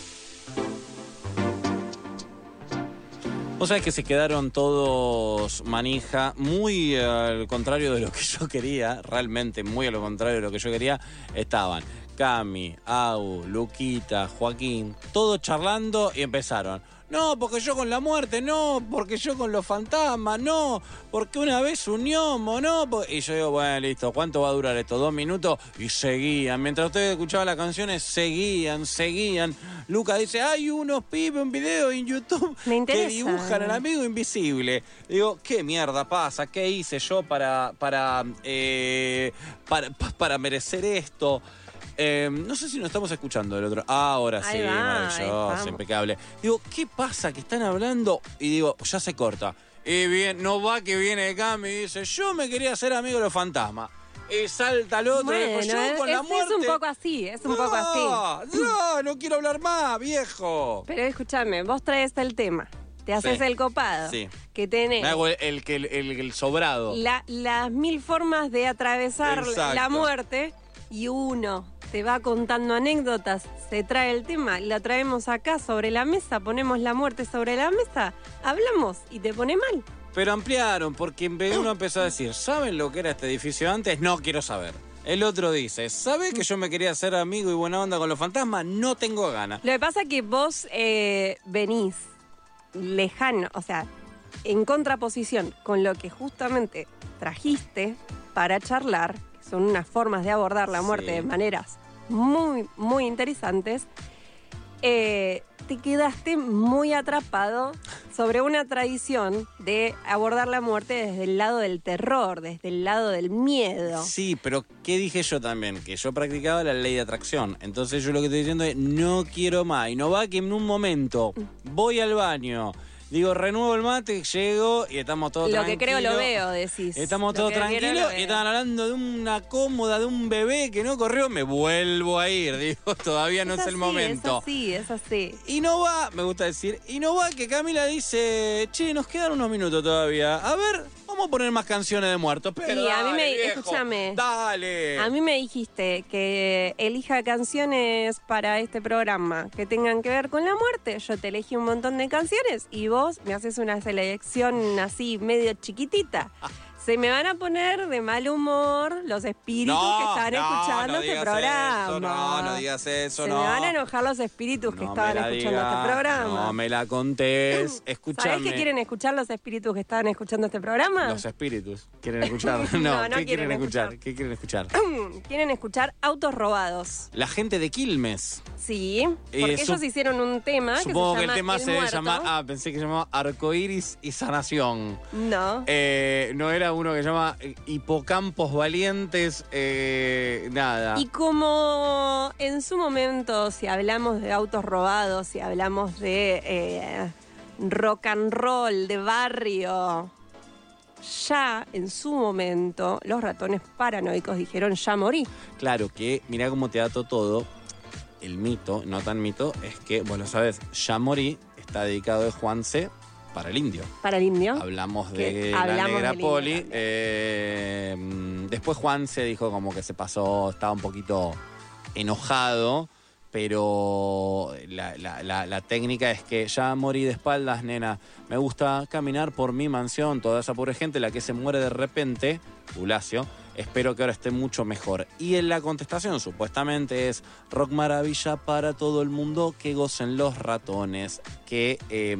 S6: Vos sabés que se quedaron todos manija, muy al contrario de lo que yo quería, realmente muy a lo contrario de lo que yo quería, estaban Cami, Au, Luquita, Joaquín, todos charlando y empezaron. No, porque yo con la muerte, no, porque yo con los fantasmas, no, porque una vez un gnomo, no. Porque... Y yo digo, bueno, listo, ¿cuánto va a durar esto? ¿Dos minutos? Y seguían. Mientras ustedes escuchaban las canciones, seguían, seguían. Luca dice, hay unos pibes, un video en YouTube que dibujan al amigo invisible. Digo, ¿qué mierda pasa? ¿Qué hice yo para, para, eh, para, para merecer esto? Eh, no sé si nos estamos escuchando del otro. Ah, ahora sí,
S7: va,
S6: maravilloso, impecable. Digo, ¿qué pasa? Que están hablando y digo, ya se corta. Y bien, no va que viene de Cami y dice, yo me quería hacer amigo de los fantasmas. Y salta el otro
S7: bueno,
S6: y dijo, yo
S7: es,
S6: con la
S7: es,
S6: muerte.
S7: es un poco así, es un
S6: no,
S7: poco así.
S6: No, no quiero hablar más, viejo.
S7: Pero escúchame, vos traes el tema. Te haces
S6: Sí.
S7: el copado.
S6: Sí.
S7: Que tenés.
S6: Me hago el, el, el, el, el sobrado.
S7: La, las mil formas de atravesar
S6: Exacto.
S7: la muerte. y uno te va contando anécdotas, se trae el tema, la traemos acá sobre la mesa, ponemos la muerte sobre la mesa, hablamos y te pone mal.
S6: Pero ampliaron, porque uno empezó a decir, ¿saben lo que era este edificio antes? No quiero saber. El otro dice, ¿sabes que yo me quería hacer amigo y buena onda con los fantasmas? No tengo ganas.
S7: Lo que pasa es que vos eh, venís lejano, o sea, en contraposición con lo que justamente trajiste para charlar, que son unas formas de abordar la muerte
S6: Sí.
S7: de maneras muy, muy interesantes, eh, te quedaste muy atrapado sobre una tradición de abordar la muerte desde el lado del terror, desde el lado del miedo.
S6: Sí, pero ¿qué dije yo también? Que yo practicaba la ley de atracción. Entonces yo lo que estoy diciendo es, no quiero más. Y no va que en un momento voy al baño, digo, renuevo el mate, llego y estamos todos
S7: Lo
S6: tranquilos.
S7: que creo lo veo, decís.
S6: Estamos
S7: Lo
S6: todos
S7: que quiero lo
S6: tranquilos
S7: veo.
S6: y estaban hablando de una cómoda, de un bebé que no corrió, me vuelvo a ir. Digo, todavía no es,
S7: así,
S6: el momento.
S7: Es así, es así.
S6: Y no va, me gusta decir, y no va que Camila dice, che, nos quedan unos minutos todavía. A ver, vamos a poner más canciones de muertos. Pero
S7: Sí, a mí
S6: dale,
S7: me,
S6: viejo,
S7: escúchame.
S6: Dale.
S7: A mí me dijiste que elija canciones para este programa que tengan que ver con la muerte. Yo te elegí un montón de canciones y vos me haces una selección así medio chiquitita. Se me van a poner de mal humor los espíritus
S6: No,
S7: que están
S6: no,
S7: escuchando
S6: no
S7: este
S6: digas
S7: programa.
S6: eso, no, no digas eso,
S7: Se
S6: no.
S7: me van a enojar los espíritus que
S6: No
S7: estaban
S6: me la
S7: escuchando
S6: digas,
S7: este programa.
S6: No me la contés, escúchame.
S7: ¿Sabés qué quieren escuchar los espíritus que estaban escuchando este programa?
S6: Los espíritus. ¿Quieren escuchar? No,
S7: No, no
S6: ¿qué quieren,
S7: quieren
S6: escuchar?
S7: escuchar.
S6: ¿Qué quieren escuchar?
S7: Quieren escuchar autos robados.
S6: La gente de Quilmes.
S7: Sí,
S6: Eh,
S7: porque
S6: su-
S7: ellos hicieron un tema
S6: Supongo
S7: que
S6: que
S7: se
S6: el tema
S7: llama
S6: se
S7: Muerto.
S6: llama. Ah, pensé que se llamaba Arcoiris y Sanación.
S7: No.
S6: Eh, no era uno que se llama eh, Hipocampos Valientes, eh, nada.
S7: Y como en su momento, si hablamos de autos robados, si hablamos de eh, rock and roll, de barrio, ya en su momento los ratones paranoicos dijeron ya morí.
S6: Claro que, mirá cómo te dato todo. El mito, no tan mito, es que, vos lo sabés, Ya Morí está dedicado de Juanse para el indio.
S7: Para el indio.
S6: Hablamos
S7: Que
S6: de la
S7: hablamos
S6: negra
S7: del indio
S6: poli.
S7: también.
S6: eh, mm, después Juanse dijo como que se pasó, estaba un poquito enojado, pero la, la- la- la técnica es que ya morí de espaldas, nena. Me gusta caminar por mi mansión, toda esa pobre gente, la que se muere de repente, Bulacio. Espero que ahora esté mucho mejor. Y en la contestación supuestamente es rock maravilla para todo el mundo, que gocen los ratones, que eh,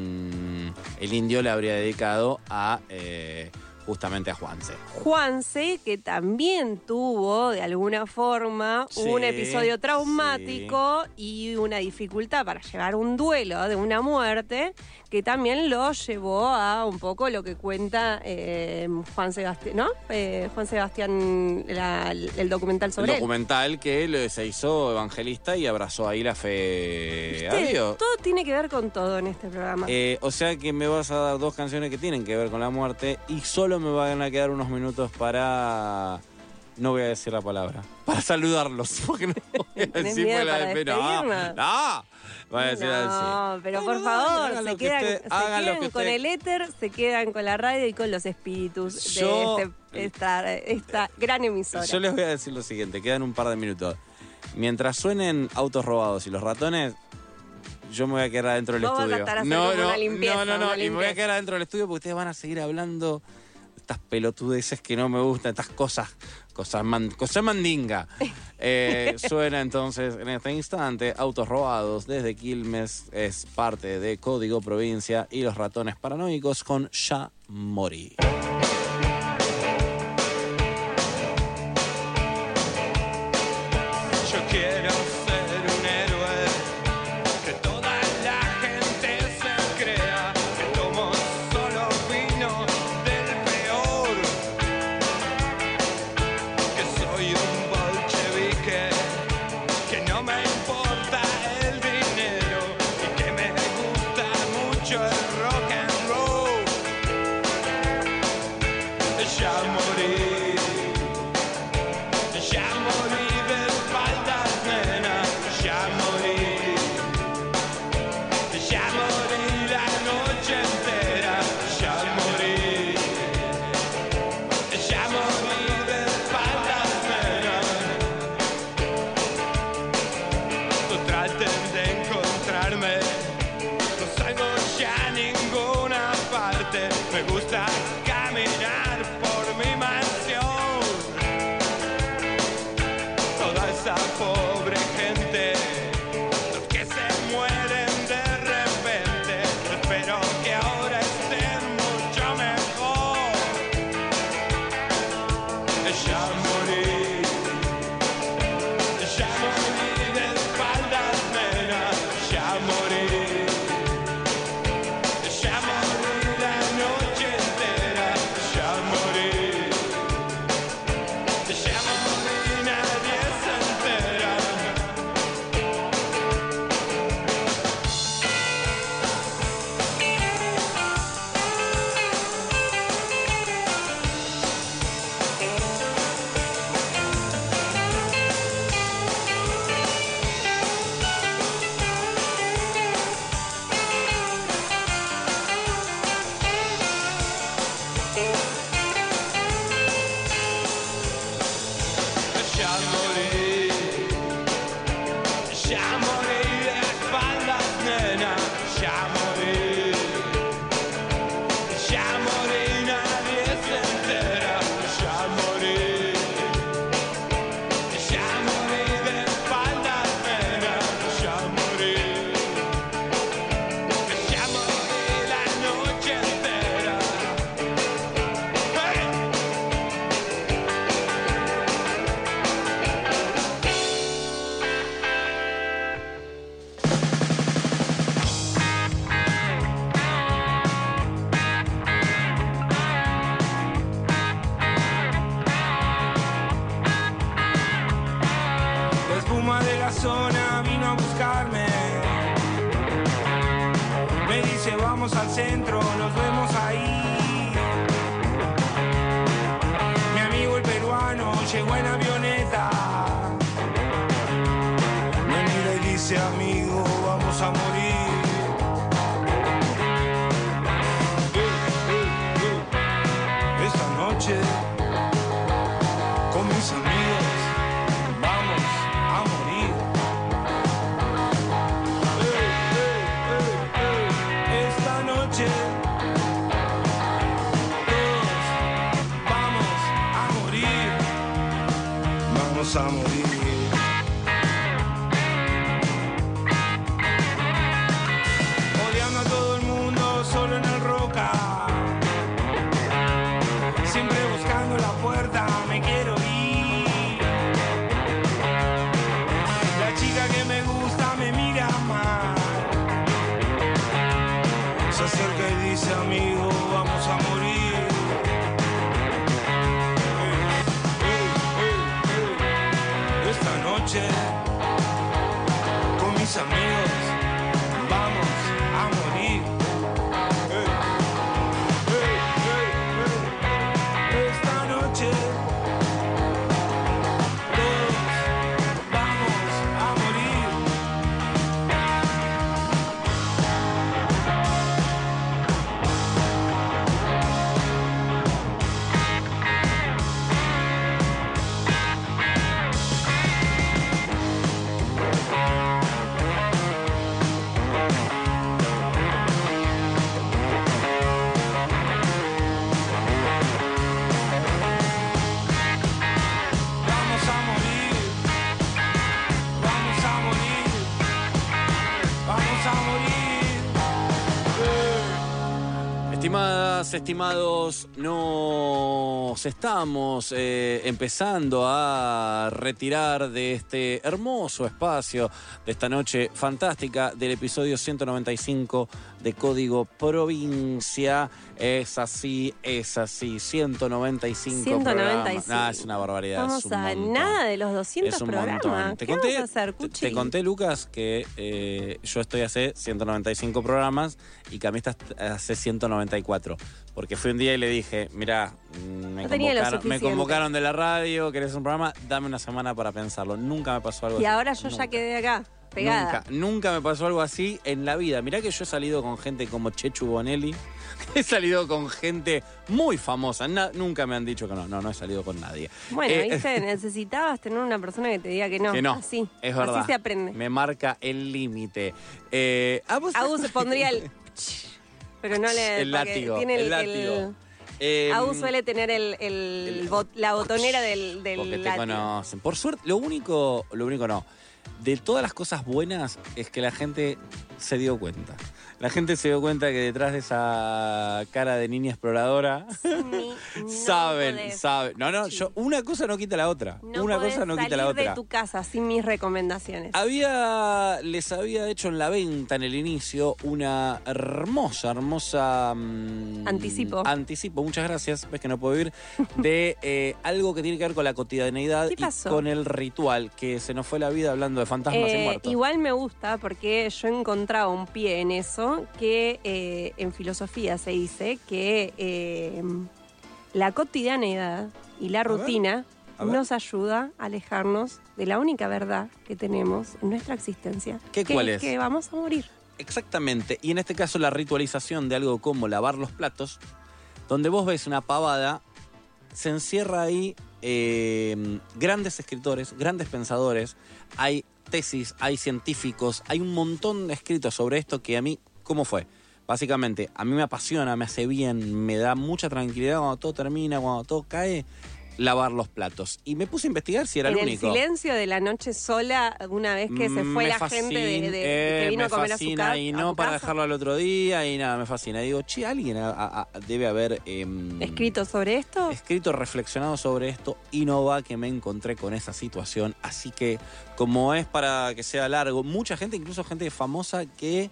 S6: el indio le habría dedicado a eh, justamente a Juanse.
S7: Juanse, que también tuvo de alguna forma
S6: Sí,
S7: un episodio traumático y una dificultad para llevar un duelo de una muerte, que también lo llevó a un poco lo que cuenta eh, Juan Sebastián, ¿no? Eh, Juan Sebastián, la- el documental
S6: El
S7: sobre él.
S6: documental que le- se hizo evangelista y abrazó ahí la fe a
S7: ¿Viste?
S6: Dios.
S7: Todo tiene que ver con todo en este programa.
S6: Eh, o sea que me vas a dar dos canciones que tienen que ver con la muerte y solo me van a quedar unos minutos para... No voy a decir la palabra. Para saludarlos. Porque no voy a
S7: ¿Tenés
S6: decir
S7: miedo
S6: porque la-
S7: para
S6: no,
S7: despedirnos?
S6: no. Voy a decir así.
S7: No, pero
S6: No,
S7: por
S6: no,
S7: favor,
S6: hagan
S7: se
S6: lo que
S7: quedan,
S6: usted-
S7: se
S6: hagan lo
S7: quedan
S6: que
S7: con
S6: usted-
S7: el éter, se quedan con la radio y con los espíritus
S6: Yo-
S7: de este- esta, esta gran emisora.
S6: Yo les voy a decir lo siguiente, quedan un par de minutos. Mientras suenen autos robados y los ratones, yo me voy a quedar adentro del
S7: Vos vas a
S6: estudio.
S7: tratar de hacer
S6: no,
S7: como
S6: no,
S7: una limpieza,
S6: no, no, no,
S7: una
S6: y me voy a
S7: limpieza.
S6: quedar adentro del estudio porque ustedes van a seguir hablando de estas pelotudeces que no me gustan, estas cosas, cosas, man- cosas mandinga. Eh, suena entonces en este instante Autos Robados desde Quilmes, es parte de Código Provincia y los ratones paranoicos con Ya Morí.
S8: Yo quiero ser un héroe, que toda la gente se crea que tomo solo vino del peor, que soy un bolchevique, que no me importa el dinero y que me gusta mucho el rock and roll. verme. No salgo ya a ninguna parte. Me gusta caminar por mi mansión. Toda esa pobre gente, los que se mueren de repente. Espero que ahora estén mucho mejor. Ya morí, ya morí de espaldas, nena. Ya morí, ya morí la noche entera. Ya morí, ya morí, nadie se entera. Ya morí, ya morí de espaldas, nena. Ya morí, ya morí, nadie se entera. Ya morí, ya morí de espaldas, nena. Ya morí, ya morí la noche entera. ¡Hey! La espuma de la zona vino a buscarme. Me dice vamos al centro, nos vemos ahí. Mi amigo el peruano llegó en avioneta. Me mira y dice amigo, vamos a morir. Eh, eh, eh. Esta noche con mis amigos vamos a morir. Eh, eh, eh, eh. Esta noche todos vamos a morir. Vamos a morir. Odiando a todo el mundo, solo en el Roca. Siempre buscando la puerta, me quiero ir. La chica que me gusta me mira mal. Se acerca y dice amigo, vamos a morir. Eh, eh, eh, eh. Esta noche con mis amigos vamos a morir. Eh, eh, eh, eh. Esta noche todos vamos a morir. Vamos a morir. Vamos a morir. Vamos a morir. Eh.
S6: Estimadas, estimados, nos estamos eh, empezando a retirar de este hermoso espacio, de esta noche fantástica, del episodio ciento noventa y cinco de Código Provincia. Es así, es así, ciento noventa y cinco
S7: ciento noventa y
S6: programas.
S7: cinco.
S6: Nah, es una barbaridad.
S7: Estamos
S6: es un
S7: a
S6: montón.
S7: nada de los doscientos
S6: Es un
S7: programas.
S6: montón. Te
S7: ¿Qué
S6: conté,
S7: vamos a hacer,
S6: te,
S7: Cuchi?
S6: te conté, Lucas, que eh, yo estoy hace ciento noventa y cinco programas y Cami está hace ciento noventa y cuatro. Porque fui un día y le dije, mirá, me,
S7: No tenía lo
S6: convocaron, me
S7: suficiente.
S6: convocaron de la radio, querés un programa, dame una semana para pensarlo. Nunca me pasó algo
S7: Y
S6: así.
S7: ahora yo
S6: Nunca.
S7: ya quedé acá. pegada.
S6: Nunca, nunca me pasó algo así en la vida. Mirá que yo he salido con gente como Chechu Bonelli. He salido con gente muy famosa. Na- nunca me han dicho que no. No, no he salido con nadie.
S7: Bueno,
S6: Eh,
S7: viste, necesitabas tener una persona que te diga que no.
S6: Que no,
S7: Así,
S6: es verdad.
S7: así se aprende.
S6: Me marca el límite. Eh, ¿a vos-
S7: Agus se pondría el... Pero no le...
S6: El
S7: porque
S6: látigo,
S7: tiene
S6: el látigo. Eh,
S7: Agus suele tener el, el
S6: el-
S7: bot- la botonera del, del
S6: Porque te
S7: látigo.
S6: conocen. Por suerte, lo único, lo único no. De todas las cosas buenas es que la gente se dio cuenta. La gente se dio cuenta que detrás de esa cara de niña exploradora
S7: Ni- no
S6: saben,
S7: podés.
S6: saben. No, no, yo una cosa no quita la otra.
S7: No
S6: una
S7: podés
S6: cosa no quita la
S7: salir
S6: otra.
S7: de tu casa sin mis recomendaciones.
S6: Había, les había hecho en la venta en el inicio una hermosa, hermosa... mm,
S7: Anticipo.
S6: Anticipo, muchas gracias, ves que no puedo ir, de eh, algo que tiene que ver con la cotidianeidad
S7: ¿Qué
S6: y
S7: pasó?
S6: con el ritual, que se nos fue la vida hablando de fantasmas y
S7: Eh,
S6: muertos.
S7: igual me gusta porque yo encontraba un pie en eso, que eh, en filosofía se dice que eh, la cotidianeidad y la
S6: ver,
S7: rutina
S6: a ver.
S7: nos ayuda a alejarnos de la única verdad que tenemos en nuestra existencia.
S6: ¿Qué
S7: que
S6: cuál
S7: es?
S6: es?
S7: Que vamos a morir.
S6: Exactamente, y en este caso la ritualización de algo como lavar los platos, donde vos ves una pavada, se encierra ahí eh, grandes escritores, grandes pensadores, hay tesis, hay científicos, hay un montón de escritos sobre esto que a mí, ¿cómo fue? Básicamente, a mí me apasiona, me hace bien, me da mucha tranquilidad cuando todo termina, cuando todo cae, lavar los platos. Y me puse a investigar si era
S7: en
S6: el
S7: el
S6: único.
S7: silencio de la noche sola, una vez que se fue
S6: Me
S7: la
S6: fascina,
S7: gente de, de-
S6: eh,
S7: que vino
S6: me
S7: a comer a su
S6: fascina,
S7: casa.
S6: y no para dejarlo al otro día y nada, me fascina. Digo, che, alguien a- a- a- debe haber em,
S7: ¿Escrito sobre esto?
S6: escrito, reflexionado sobre esto y no va que me encontré con esa situación. Así que, como es para que sea largo, mucha gente, incluso gente famosa que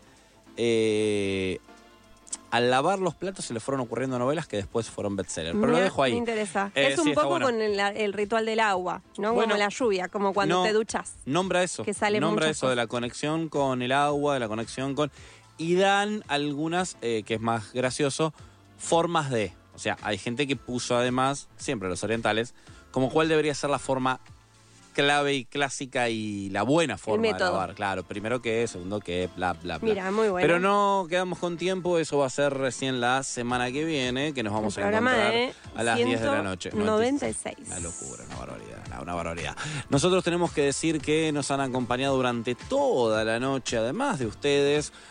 S6: eh, al lavar los platos se le fueron ocurriendo novelas que después fueron bestseller. Pero lo
S7: Mirá,
S6: dejo ahí.
S7: Me interesa.
S6: Eh,
S7: es un
S6: sí, está
S7: poco
S6: bueno.
S7: con el, el ritual del agua, ¿no?
S6: Bueno,
S7: como la lluvia, como cuando
S6: no,
S7: te duchas.
S6: Nombra eso.
S7: Que salen
S6: Nombra
S7: muchas
S6: eso de la conexión con el agua, de la conexión con... Y dan algunas, eh, que es más gracioso, formas de... O sea, hay gente que puso además, siempre los orientales, como cuál debería ser la forma clave y clásica y la buena forma de
S7: método.
S6: lavar. Claro, primero que, segundo que, bla, bla, bla.
S7: Mira, muy bueno.
S6: Pero no quedamos con tiempo, eso va a ser recién la semana que viene, que nos vamos
S7: El
S6: a
S7: programa
S6: encontrar
S7: de
S6: a las diez de la noche.
S7: noventa y seis.
S6: Una locura, una barbaridad, una, una barbaridad. Nosotros tenemos que decir que nos han acompañado durante toda la noche, además de ustedes,